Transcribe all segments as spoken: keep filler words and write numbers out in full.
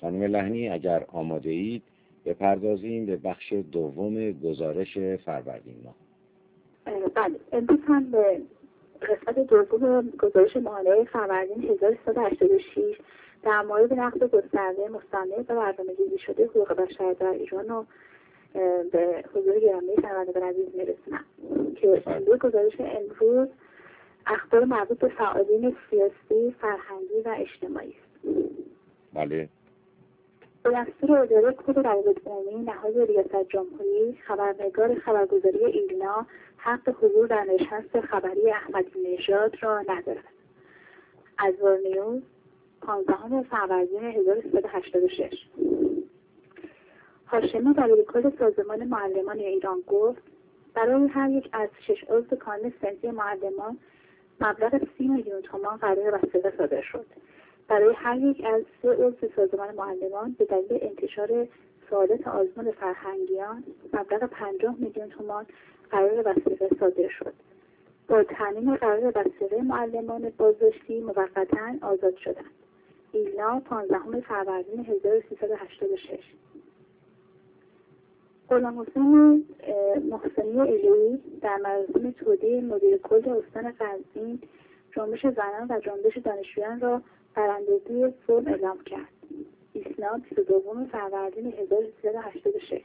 خانم لحنی اگر آماده اید بپردازیم به بخش دوم گزارش فروردین ماه. بله، امروز هم به قسمت دوم گزارش ماهانه فروردین هزار و سیصد و هشتاد و شش در مورد نقد گسترده مستند و برنامه‌ریزی شده حقوق بشر در ایران و به حضور گرامی شنوندگان عزیز میرسونم که امروز گزارش امروز اخبار مربوط به فعالین سیاسی، فرهنگی و اجتماعی است. بله. به دستور اداره کل روابط عمومی نهاد ریاست جمهوری خبرنگار خبرگزاری ایلنا حق حضور در نشست خبری احمدی نژاد را ندارد. ازوار نیوز پانزدهم فروردین هزار و سیصد و هشتاد و شش. هاشمی دبیر کل سازمان معلمان ایران گفت برای هر یک از شش عضو کانون صنفی معلمان مبلغ سی میلیون تومان قرار وثیقه صادر شد. برای هر یک از سه عضو سازمان معلمان به دلیل انتشار سوالات آزمون فرهنگیان مبلغ پنجاه میلیون تومان قرار وثیقه صادر شد. با تعیین قرار وثیقه معلمان بازداشتی موقتا آزاد شدند. ایلنا پانزدهم فروردین هزار و سیصد و هشتاد و شش. غلام حسین محسنی ایلویی در مراسم تودیع مدیر کل استان قزوین جنبش زنان و جنبش دانشجویان را برندگی فرم اعلام کرد. ایسنا بیست و دوم فروردین هزار و سیصد و هشتاد و شش.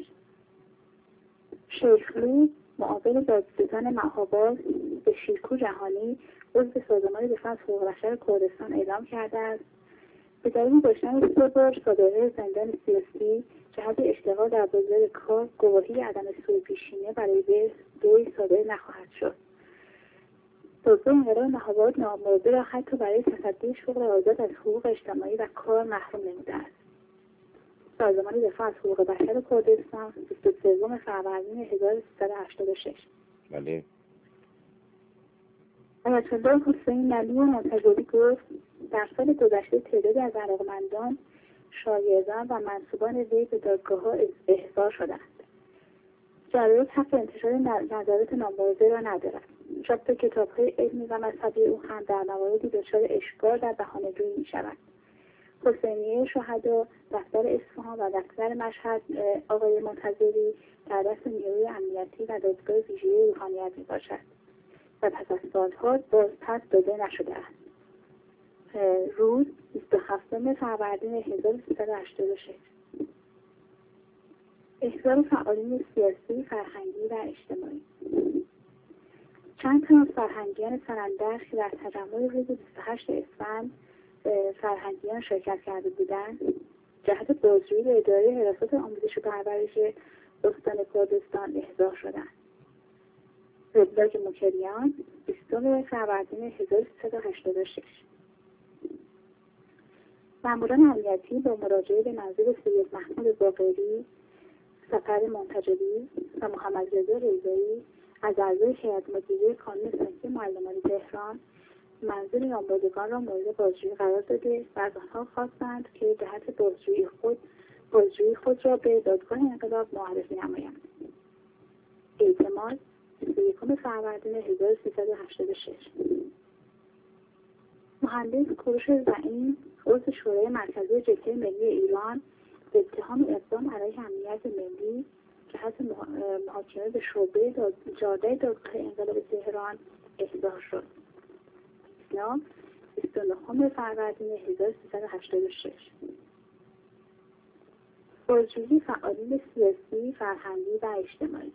شیخلی معاون دادستان مهاباد به شیرکو جهانی عضو سازمان دفاع از حقوق بشر کردستان اعلام کرده است به دلیل داشتن سه بار صادره زندان سیاسی جهت اشتغال در بازار کار گواهی عدم سوء پیشینه برای وی دوی صادر نخواهد شد. دادگاه انقلاب مهاباد نامورده را حتی برای تصدی شغل آزاد از حقوق اجتماعی و کار محروم نموده است. سازمان دفاع از حقوق بشر کردستان بیست و سوم فروردین هزار و سیصد و هشتاد و شش. بله. آیت الله حسین نلی منتجبی گفت در سال گذشته تعدادی از علاقمندان، شاگردان و منصوبان وی به دادگاه‌ها احضار شدند. جلایت حق انتشار نظرات نامورده را ندارد. چاپ کتاب‌های علمی و مذهبی او هم در مواردی دچار اشکال در بهانه‌جویی می‌شود. حسینیه شهدا دفتر اصفهان و دفتر مشهد آقای منتظری در دست نیروی امنیتی و دادگاه ویژه روحانیت میباشد و پس از سالها باز پس داده نشده است. روز بیست و هفتم فروردین هزار و سیصد و هشتاد و شش. احضار فعالین سیاسی، فرهنگی و اجتماعی. چند تن از فرهنگیان سنندج که در تجمع روز بیست و هشتم اسفند فرهنگیان شرکت کرده بودند جهت بازجویی به اداره حراست آموزش و پرورش استان کردستان احضار شدند. وبلاگ مکریان بیستم فروردین هزار و سیصد و هشتاد و شش. ماموران امنیتی با مراجعه به منزل سید محمود باقری، سفر منتجبی و محمد رضا رضایی از اعضای هیئت مدیره کانون صنفی معلمان تهران منزل نامبردگان را مورد بازجویی قرار داده و از آنها خواستند که جهت بازجویی خود بازجویی خود را به دادگاه انقلاب معرفی نمایند. احتمال بیست و یکم فروردین هزار و سیصد و هشتاد و شش. مهندس کوروش زعیم عضو شورای مرکزی جبهه ملی ایران به اتهام اقدام علیه امنیت ملی جهت محاکمه به شعبه جاده دادگاه انقلاب تهران احضار شد. اسلام بیست و نهم فروردین هزار و سیصد و هشتاد و شش. بازجویی فعالین سیاسی، فرهنگی و اجتماعی.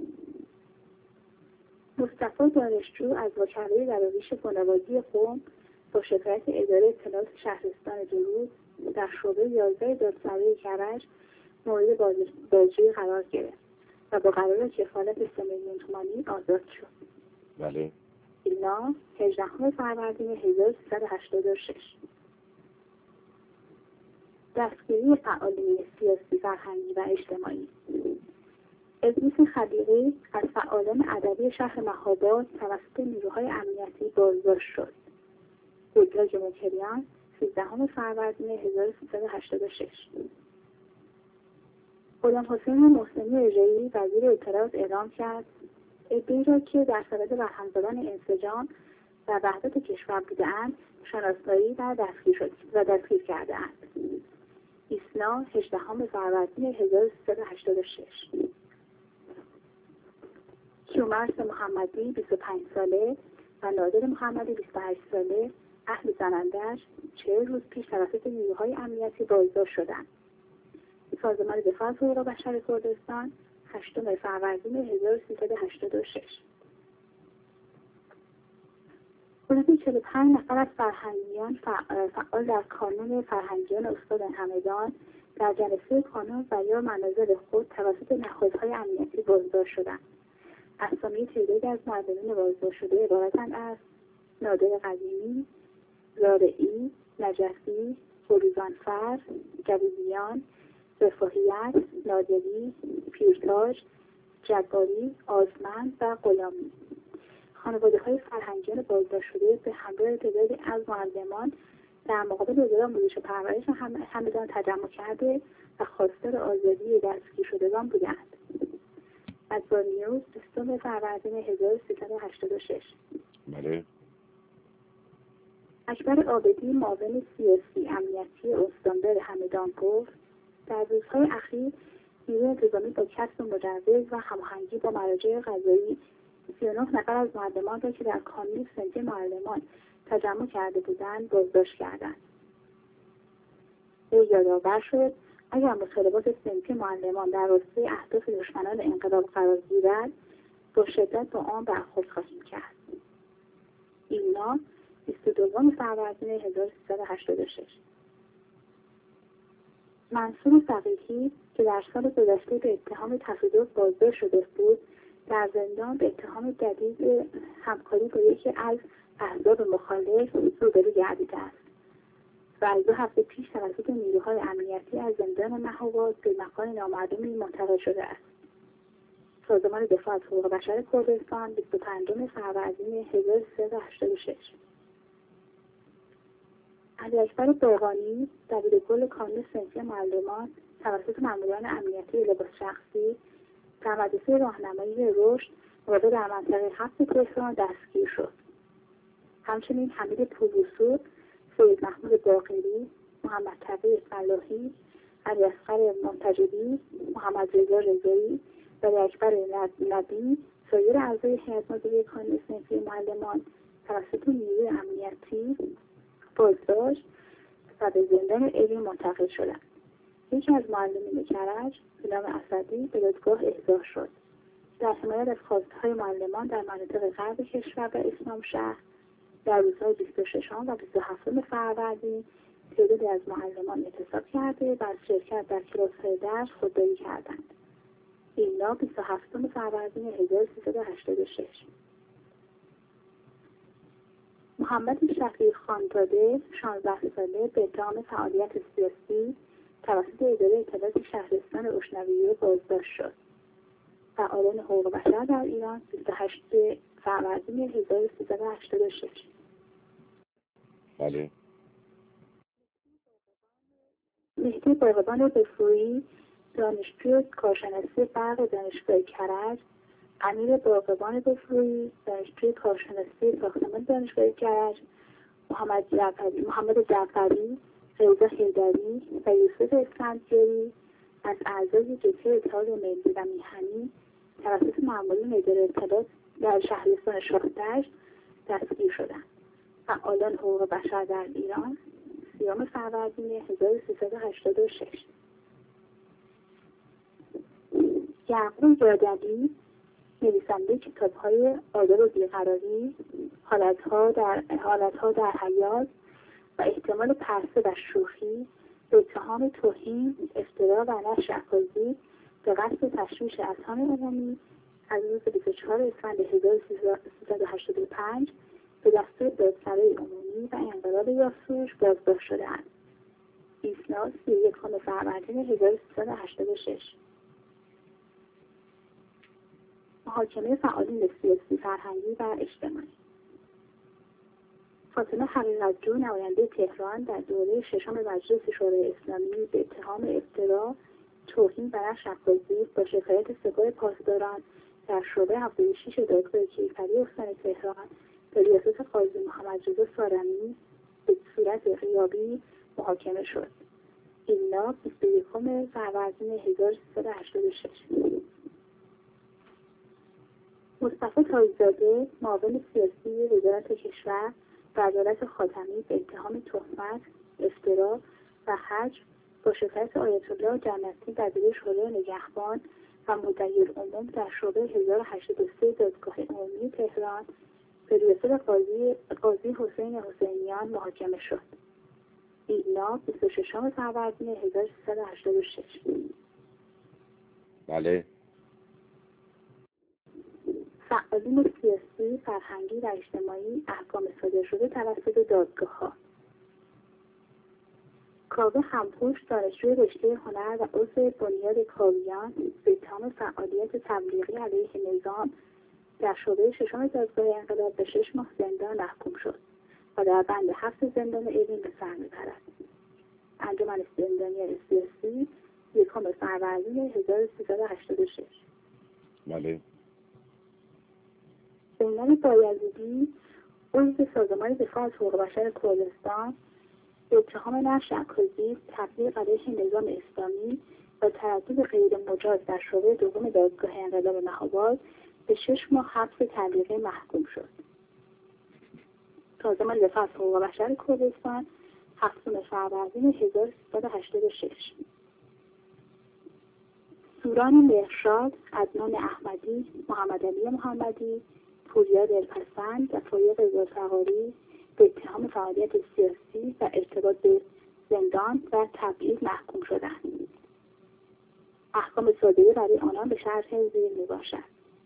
مصطفی دانشجو از وکلای دراویش بنیادی قم با شکایت اداره اطلاعات شهرستان دروز در شعبه یازده دادسرای کرج مورد بازجویی قرار گرفت و با قرار کفالت سه میلیون تومانی آزاد شد. بله. ایلنا هجدهم فروردین هزار و سیصد و هشتاد و شش. دستگیری فعالین سیاسی، فرهنگی و اجتماعی. ادریس خلیقی از فعالان ادبی شهر مهاباد توسط نیروهای امنیتی بازداشت شد. وبلاگ مکریان سیزدهم فروردین هزار و سیصد و هشتاد و شش. غلام حسین محسنی اژه‌ای وزیر اطلاعات اعلام کرد عده‌ای را که در صدد برهم زدن انسجام و وحدت کشور بوده‌اند شناسایی و دستگیر شد و دستگیر کرده‌اند. ایسنا هجدهم فروردین هزار و سیصد و هشتاد و شش. کیومرث محمدی بیست و پنج ساله و نادر محمدی بیست و هشت ساله اهل زننده‌اش چهل روز پیش توسط نیروهای امنیتی بازداشت شدند. سازمان دفاع از حقوق بشر کردستان هشتم فروردین هزار و سیصد و هشتاد و شش. حدود چهل و پنج نفر از فرهنگیان فعال در کانون فرهنگیان استاد همدان در جلسه کانون بیان منازل خود توسط نهادهای امنیتی بازداشت شدند. اسامی تعدادی از معلمین بازداشت شده عبارتند از نادر قدیمی، زارعی، نجفی، فروزانفر، جویدیان، رفاهیت، نادری، پیرتاج، جباری، آزمند و غلامی. خانواده‌های فرهنگیان بازداشت شده به همراه تعدادی از معلمان در مقابل وزارت آموزش و پرورش همدان تجمع کرده و خواستار آزادی دستگیر شدگان بودند. ادوار نیوز بیستم فروردین هزار و سیصد و هشتاد و شش. بله. اکبر عابدی معاون سیاسی امنیتی استاندار همدان گفت در روزهای اخیر نیروی انتظامی با کسب مجوز و هماهنگی با مراجع قضایی سی و نه نفر از معلمان را که در کانون سنفی معلمان تجمع کرده بودند بازداشت کردند. او یادآور شد اگر مطالبات سنفی معلمان در راستای اهداف دشمنان انقلاب قرار گیرد با شدت با آن برخورد خواهیم کرد. اینا بیست و دوم فروردین هزار و سیصد و هشتاد و شش. منصور فقیهی که در سال گذشته به اتهام تصادف بازداشت شده بود در زندان به اتهام جدید همکاری با یکی از احزاب مخالف روبرو گردیده است و از دو هفته پیش توسط نیروهای امنیتی از زندان مهاباد به مکان نامعلومی منتقل شده است. سازمان دفاع از حقوق بشر کردستان بیست و پنجم فروردین هزار و سیصد و هشتاد و شش. علی اکبر باقانی دبیرکل کانون سنفی معلمان توسط ماموران امنیتی لباس شخصی در مدرسه راهنمایی رشد واقع در منطقه هفت تهران دستگیر شد. همچنین حمید پوربوسو، سید محمود باقری، محمد تقی فلاحی، علی اصغر منتجبی، محمد رضا رضایی و علی اکبر نبی سایر اعضای هیئت مدیره کانون سنفی معلمان توسط نیروی امنیتی بازداشت و به زندان اوین منتقل شدند. یکی از معلمین کرج به نام اسدی به دادگاه احضار شد. در حمایت از خواستهای معلمان در مناطق غرب کشور و اسلام شهر در روزهای بیست و ششم و بیست و هفتم فروردین تعدادی از معلمان اعتصاب کرده و از شرکت در کلاس‌های درس خودداری کردند. اینا بیست و هفتم فروردین هزار و سیصد و هشتاد و شش. محمد شفیع خانزاده شانزده ساله به اتهام فعالیت سیاسی توسط اداره اطلاعات شهرستان اشنویه بازداشت شد. فعالان حقوق بشر در ایران بیست و هشتم فروردین هزار و سیصد و هشتاد و شش. بله. مهدی باغبان بفرویی دانشجوی کارشناسی برق دانشگاه کرج، امیر باغبان بفرویی دانشجوی کارشناسی ساختمان دانشگاه کرج، محمد جعفری محمد جعفری رضا حیدری و یوسف اسفندیاری از اعضای جبهه اتحاد ملی و میهنی توسط مامورین اداره اطلاعات در شهرستان شاهدشت دستگیر شدند. فعالان حقوق بشر در ایران سیام فروردین هزار و سیصد و هشتاد و شش. یعقوب جادلی نویسنده کتاب‌های آداب و بیقراری، حالت‌ها در حالت‌ها در حیات و احتمال پرسه و شوخی به اتهام توهین، افترا و نشر عکاسی به قصد تشویش اذهان عمومی از روز بیست و چهارم اسفند هزار و سیصد و هشتاد و پنج به دستور دادسرای عمومی و انقلاب یاسوج بازداشت شده‌اند. ایسنا سی و یکم فروردین هزار و سیصد و هشتاد و شش. محاکمه فعالین سیاسی، فرهنگی و اجتماعی. فاطمه حقیقت‌جو نماینده تهران در دوره ششم مجلس شورای اسلامی به اتهام افترا، توهین و نشر عکاسی با شکایت سپاه پاسداران در شعبه هفتاد و شش دادگاه کیفری استان تهران به ریاست قاضی محمد رضا سارمی به صورت غیابی محاکمه شد. ایلنا بیست و یکم فروردین هزار و سیصد و هشتاد و شش. مصطفی تاج‌زاده معاون سیاسی وزارت کشور و عدالت خاتمی به اتهام تهمت، افترا و حجب با شکایت آیت الله جنتی وزیر شورای نگهبان و مدعی‌العموم در شعبه هزار و هشتاد و سه دادگاه عمومی تهران به ریاست قاضی قاضی حسین حسینیان محاکمه شد. ایلنا بیست و ششم فروردین هزار و سیصد و هشتاد و شش. بله. فعالین سیاسی، فرهنگی و اجتماعی احکام صادر شده توسط دادگاه‌ها. کاوه همپوش دانشجوی رشته هنر و عضو بنیاد کاویان به اتهام فعالیت تبلیغی علیه نظام در شعبه ششم دادگاه انقلاب به شش ماه زندان محکوم شد و در بند هفت زندان اوین به سر میبرد. انجمن زندانی سیاسی یکم فروردین هزار و سیصد و هشتاد و شش. بله. زندان بایزیدی عضو سازمان دفاع از حقوق بشر کردستان به اتهام نشر عکاسی، تبلیغ علیه نظام اسلامی و تردید غیر مجاز در شعبه دوم دادگاه انقلاب مهاباد به شش ماه حبس تبلیغی محکوم شد. سازمان دفاع از حقوق بشر کردستان هفتم فروردین هزار و سیصد و هشتاد و شش. سوران مهرشاد، عدنان احمدی، محمد علی محمدی، پوریا دلپسند و فایق ذوالفقاری به اتهام فعالیت سیاسی و ارتباط به زندان و تبعید محکوم شدند. احکام صادره برای آنان به شرح زیر میباشد: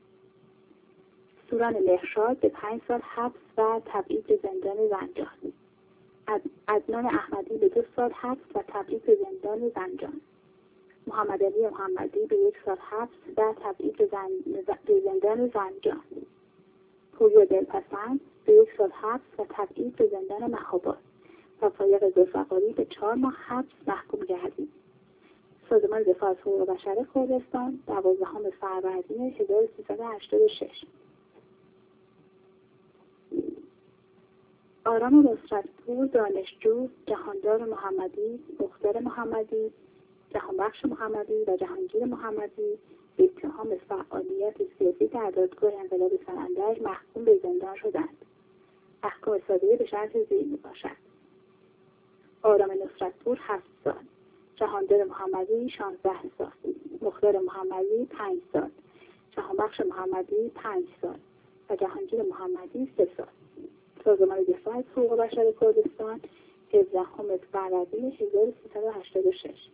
سوران مهرشاد به پنج سال حبس و تبعید به زندان زنجان. عدنان احمدی به دو سال حبس و تبعید به زندان زنجان. محمد علی محمدی به یک سال حبس و تبعید به, زن... به زندان زنجان. پوریا دلپسند به یک سال حبس و تبعید به زندان مهاباد و فایق ذوالفقاری به چهار ماه حبس محکوم گردید. سازمان دفاع از حقوق بشر کردستان دوازدهم فروردین هزار و سیصد و هشتاد و شش. آرام نصرت‌پور دانشجو، جهاندار محمدی، مختار محمدی، جهانبخش محمدی و جهانگیر محمدی به اتهام فعالیت سیاسی در دادگاه انقلاب سنندج محکوم به زندان شدند. احکام صادره به شرح زیر میباشد: آرام نصرت‌پور هفت سال، جهاندار محمدی شانزده سال، مختار محمدی پنج سال، جهانبخش محمدی پنج سال و جهانگیر محمدی سه سال. سازمان دفاع از حقوق بشر کردستان هفدهم فروردین هزار و سیصد و هشتاد و شش.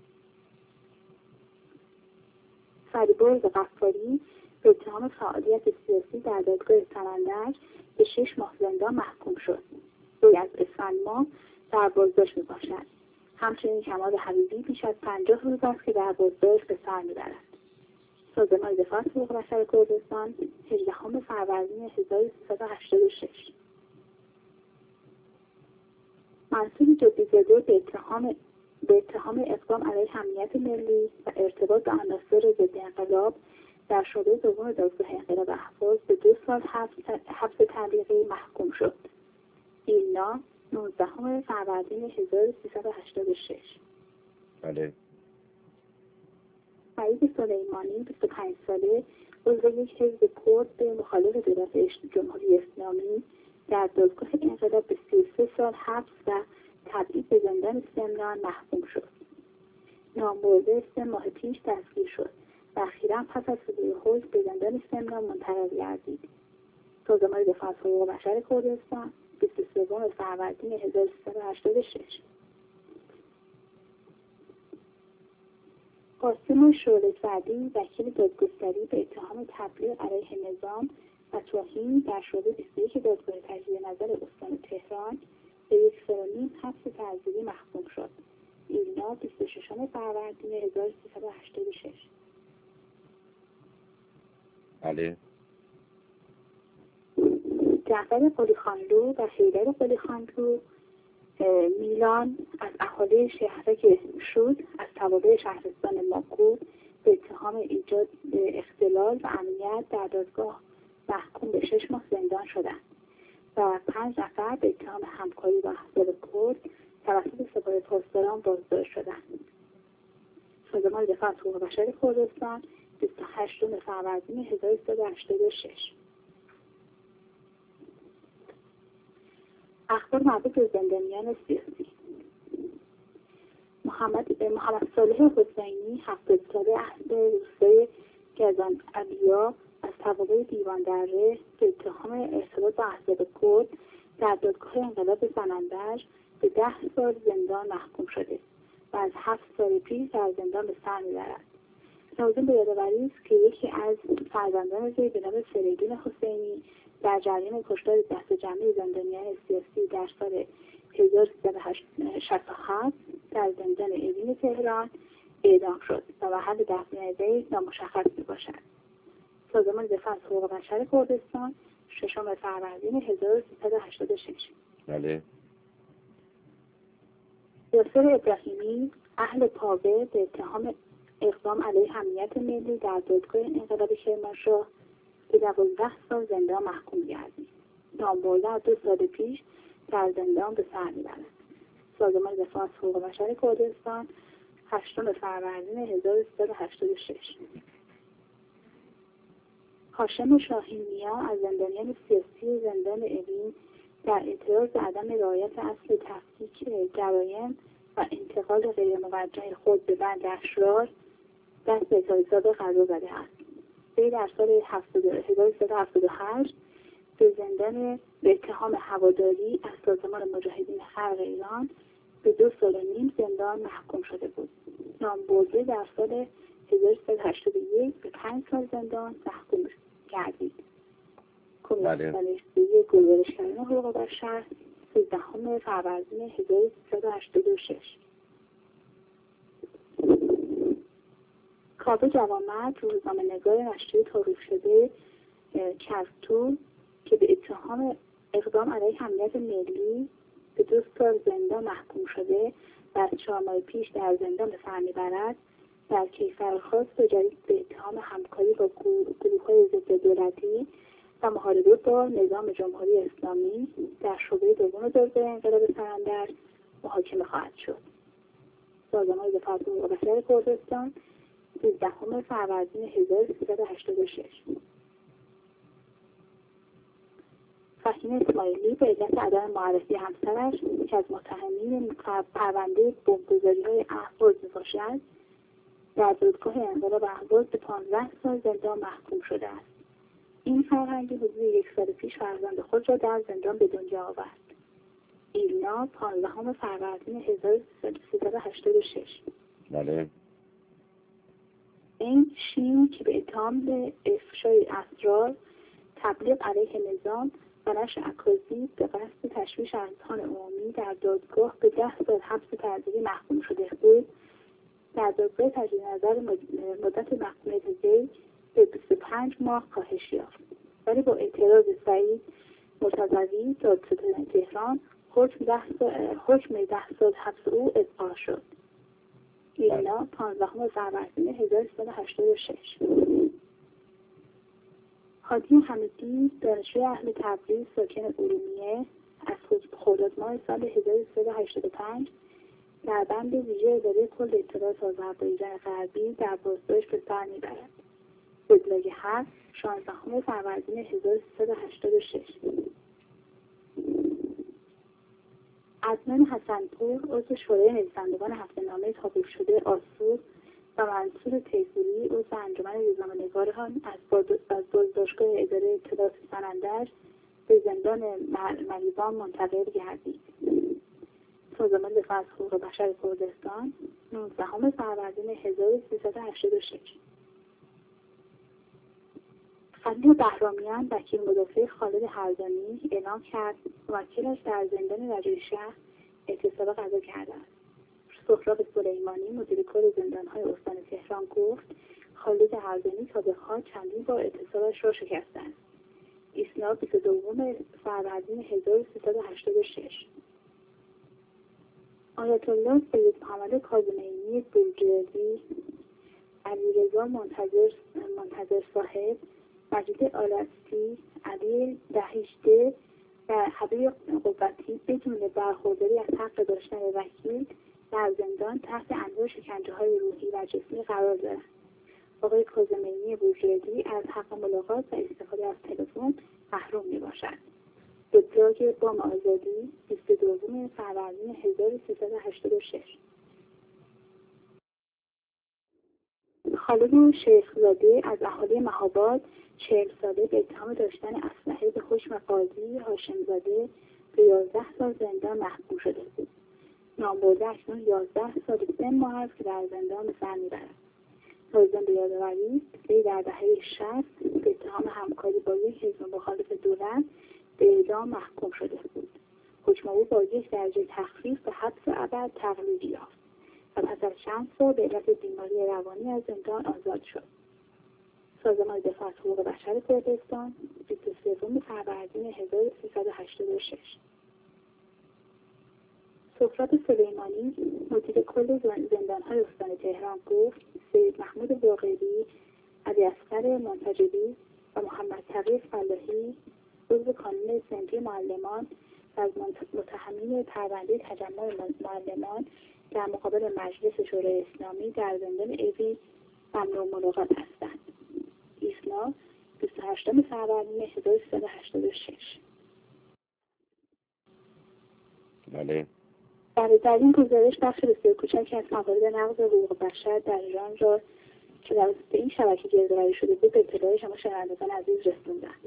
فریبرز غفاری به اتهام فعالیت سیاسی در دادگاه سنندج به شش ماه زندان محکوم شد. وی از اسفند ماه در بازداشت میباشد. همچنین کمال حبیبی بیش از پنجاه روز است که در بازداشت به سر میبرد. سازمان دفاع از حقوق بشر کردستان هجدهم فروردین هزار و سیصد و هشتاد و شش. منصور جدی‌زاده به اتهام به اتهام اقدام علیه امنیت ملی و ارتباط به عناصر ضد انقلاب در شعبه دوم دادگاه انقلاب اهواز به دو سال حبس تبلیغی محکوم شد. ایلنا نوزدهم فروردین هزار و سیصد و هشتاد و شش. بله. فرید سلیمانی بیست و پنج ساله، عضو یک حزب کرد به مخالف دولت جمهوری اسلامی در دادگاه انقلاب به سی و سه سال حبس و تبعید به زندان سمنان محکوم شد. نامبرده سه ماه پیش دستگیر شد و اخیراً پس از صدور حکم به زندان سمنان منتقل گردید. سازمان دفاع از حقوق بشر کردستان بیست و سوم فروردین هزار و سیصد و هشتاد و شش. قاسم شعله‌زادی وکیل دادگستری به اتهام تبلیغ علیه نظام و توهین در شعبه بیست و یک دادگاه تجدید نظر استان تهران به یک سال و نیم حبس تعزیری محکوم شد. ایلنا بیست و ششم فروردین هزار و سیصد و هشتاد و شش. بله. جعفر قلیخانلو و حیدر قلیخانلو میلان از اهالی شهرک شود از توابع شهرستان ماکو به اتهام ایجاد اختلال و امنیت در دادگاه محکوم به شش ماه زندان شدند و پنج نفر به اتهام همکاری با احزاب کرد توسط سپاه پاسداران پاسداران بازداشت شدند. سازمان دفاع از حقوق بشر کردستان بیست و هشتم فروردین هزار و سیصد و هشتاد و شش. اخبار مربوط به زندانیان سیاسی. محمد محمد صالح حسینی هفتاد ساله اهل روستای گزان علیا از طبقه دیوان دره به اتهام ارتباط با احزاب کرد در دادگاه انقلاب زننده‌اش به ده سال زندان محکوم شده و از هفت سال پیش در زندان به سر میبرد. لازم به یادآوری است که یکی از فرزندان وی به نام فریدون حسینی در جریان کشتار دست جمعی زندانیان سیاسی در سال هزار و سیصد و شصت و هفت در زندان اوین تهران اعدام شد و محل دفن وی نامشخص میباشد. سازمان دفاع از حقوق بشر کردستان ششم فروردین هزار و سیصد و هشتاد و شش. بله. یاسر ابراهیمی اهل پاوه به اتهام اقدام علیه امنیت ملی در دادگاه انقلاب کرمانشاه به دوازده سال زندان محکوم گردید. نامبرده دو سال پیش در زندان به سر میبرد. سازمان دفاع از حقوق بشر کردستان هشتم فروردین هزار و سیصد و هشتاد و شش. هاشم شاهین‌نیا از زندانیان سیاسی زندان اوین در اعتراض به عدم رعایت اصل تفکیک جرایم و انتقال غیرموجه خود به بند اشرار دست به اعتراضات قضا زده است. وی در سال هزار و سیصد و هفتاد و هشت به زندان به اتهام هواداری از سازمان مجاهدین خلق ایران به دو سال و نیم زندان محکوم شده بود. نامبرده در سال هزار و سیصد و هشتاد و یک به پنج سال زندان محکوم گردید. کمیسیون گزارشگران حقوق بشر سیزدهم فروردین هزار و سیصد و هشتاد و شش. کاوه جوانمرد روزنامه‌نگار نشریه تاریخ شده کرتو که به اتهام اقدام علیه امنیت ملی به دو سال زندان محکوم شده و از چهار ماه پیش در زندان به سر میبرد، در کیفرخواست جدید به اتهام همکاری با گروه‌های ضد دولتی و محاربه با نظام جمهوری اسلامی در شعبه دوم دادگاه انقلاب زننده‌اش محاکمه خواهد شد. سازمان دفاع از حقوق بشر کردستان سیزدهم فروردین هزار و سیصد و هشتاد و شش. فهیم اسماعیلی به علت عدم معرفی همسرش که از متهمین پرونده بمبگذاری‌های اهواز میباشد در دادگاه انقلاب اهواز به پانزده سال زندان محکوم شده است. این فرهنگی حدود یک سال پیش فرزند خود را در زندان به دنیا آورد. ایلنا پانزدهم فروردین هزار و سیصد و هشتاد و شش. بله. این شین که به اتهام به افشای اسرار، تبلیغ علیه نظام و نشر عکاسی به قصد تشویش اذهان عمومی در دادگاه به ده سال حبس تعزیری محکوم شده بود، در دادگاه تجدید نظر مدت محکومیت وی به بیست و پنج ماه کاهش یافت، ولی با اعتراض سعید مرتضوی دادستان تهران حکم ده سال حبس او ابقا شد. ایلنا پانزدهم فروردین هزار و سیصد و هشتاد و شش. هادی حمیدی دانشجوی اهل تبریز ساکن ارومیه از خرداد ماه سال هزار و سیصد و هشتاد و پنج در بند ویژه اداره کل اطلاعات آذربایجان غربی در بازداشت به سر میبرد. وبلاگ هفت شانزدهم فروردین هزار و سیصد و هشتاد و شش. عدنان حسنپور عضو شورای نویسندگان هفته‌نامه تاریخ شده آسور و منصور تیفوری عضو انجمن روزنامه‌نگاران از بازداشتگاه اداره اطلاعات زننده‌اش به زندان مریوان منتقل گردید. سازمان دفاع از حقوق بشر کردستان نوزدهم فروردین هزار و سیصد و هشتاد و شش. خلیل بهرامیان وکیل مدافع خالد هردانی اعلام کرد وکیلش در زندان رجایی اعتصاب قضا کرده است. سهراب سلیمانی مدیر کل زندان‌های استان تهران گفت خالد هردانی تا به حال چندین بار اعتصابش را شکسته است. اسناد بیست و دوم فروردین هزار و سیصد و هشتاد و شش. آیت الله سید محمد کاظمی‌نی بورجردی، علیرضا منتظر منتظر صاحب، مجید آلستی، علی دهیشته و حبیب قوتی بدون برخورداری از حق داشتن وکیل در زندان تحت انواع شکنجه‌های روحی و جسمی قرار دارند. آقای کاظمیانی بوجردی از حق ملاقات و استفاده از تلفن محروم میباشد. ابراج بام آزادی بیست و دوم فروردین هزار و سیصد و هشتاد و شش. خالد شیخزاده از اهالی مهاباد چهل ساله به اتهام داشتن اسلحه به حکم قاضی هاشمزاده به یازده سال زندان محکوم شده بود. نامبرده اکنون یازده سال و سه ماه است که در زندان به سر میبرد. لازم به یادآوری وی در دهه شصت به اتهام همکاری با یک حزب مخالف دولت به اعدام محکوم شده بود. حکم او با یک درجه تخفیف به حبس ابد تقلیل یافت و پس از چند سال به علت بیماری روانی از زندان آزاد شد. سازمان دفاع از حقوق بشر کردستان بیست و سوم فروردین هزار و سیصد و هشتاد و شش. سقراط سلیمانی مدیر کل زندان‌های استان تهران گفت سید محمود باقری، علیاصغر منتجبی و محمد تقی فلاحی عضو کانون صنفی معلمان و از متهمین پرونده تجمع معلمان در مقابل مجلس شورای اسلامی در زندان اوین ممنوع ملاقات هستند. ایسنا بیست و هشتم فروردین هزار و سیصد و هشتاد و شش. بله. در این گزارش بخش بسیار کوچکی از موارد نقض حقوق بشر در ایران را که در وسط این شبکه گردآوری شده بود به اطلاع شما شنوندگان عزیز رسوندم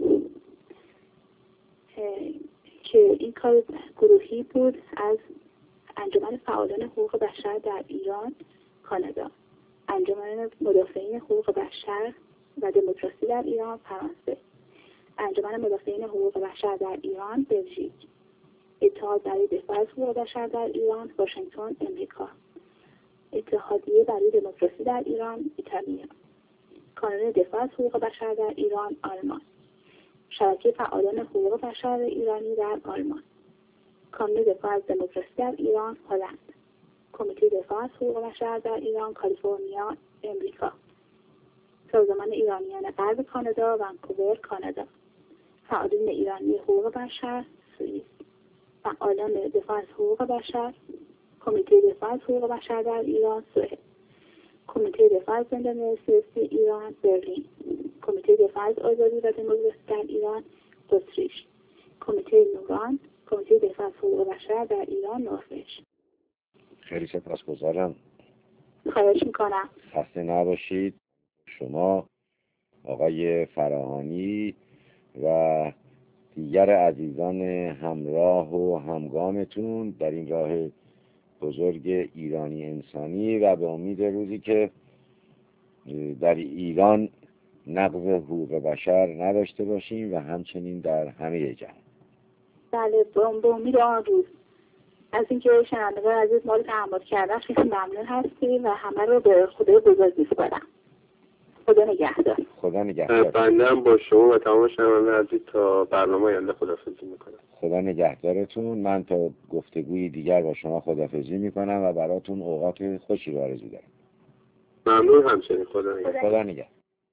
که این کار گروهی بود از انجمن فعالان حقوق بشر در ایران کانادا، انجمن مدافعین حقوق بشر و دموکراسی در ایران فرانسه، انجمن مدافعین حقوق بشر در ایران بلژیک، اتحاد برای دفاع از حقوق بشر در ایران واشنگتن امریکا، اتحادیه برای دموکراسی در ایران ایتالیا، کانون دفاع از حقوق بشر در ایران آلمان، شبکه فعالان حقوق بشر ایرانی در آلمان، کانون دفاع از دموکراسی در ایران هلند، کمیته دفاع از حقوق بشر در ایران کالیفرنیا امریکا، سازمان ایرانیان غرب کانادا ونکوور کانادا، فعالین ایرانی حقوق بشر سوئیس، فعالان دفاع از حقوق بشر، کمیته دفاع از حقوق بشر در ایران سوئد، کمیته دفاع از زندانیان سیاسی ایران برلین، کمیته دفاع از آزادی و دموکراسی در ایران اتریش، کمیته نوران، کمیته دفاع از حقوق بشر در ایران نروژ. خیلی سپاسگزارم. خواهش میکنم. خسته نباشید. شما آقای فراهانی و دیگر عزیزان همراه و همگامتون در این راه بزرگ ایرانی انسانی و به امید روزی که در ایران نقض حقوق بشر نداشته باشیم و همچنین در همه جهان. بله، به امید آن روز. از اینکه شنوندگان عزیز ما رو تحمل کردن خیلی ممنون هستیم و همه رو به خدای بزرگ میسپارم. خدا نگهدار. خدا نگهدار. بنده هم با شما و تمام شنوندگان عزیز تا برنامه آینده خداحافظی میکنم. خدا نگهدارتون. من تا گفتگوی دیگر با شما خداحافظی میکنم و براتون اوقات خوشی رو آرزو دارم. ممنون همچنین. خدا نگهدار. خدا نگهدار.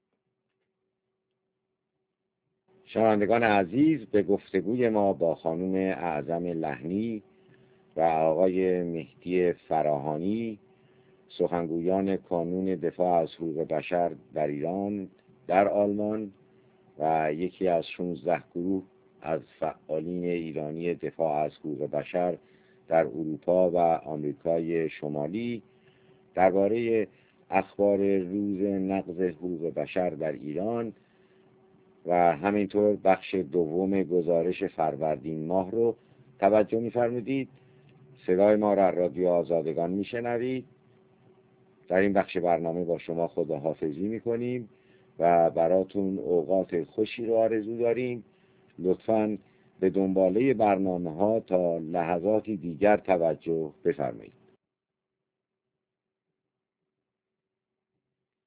شنوندگان عزیز، به گفتگوی ما با خانم اعظم لحنی و آقای مهدی فراهانی، سخنگویان کانون دفاع از حقوق بشر در ایران در آلمان و یکی از شانزده گروه از فعالین ایرانی دفاع از حقوق بشر در اروپا و آمریکای شمالی، درباره اخبار روز نقض حقوق بشر در ایران و همینطور بخش دوم گزارش فروردین ماه رو توجه می‌فرمودید. صدای ما را رادیو آزادگان میشنوید. در این بخش برنامه با شما خداحافظی میکنیم و براتون اوقات خوشی رو آرزو داریم. لطفاً به دنباله برنامه ها تا لحظاتی دیگر توجه بفرمایید.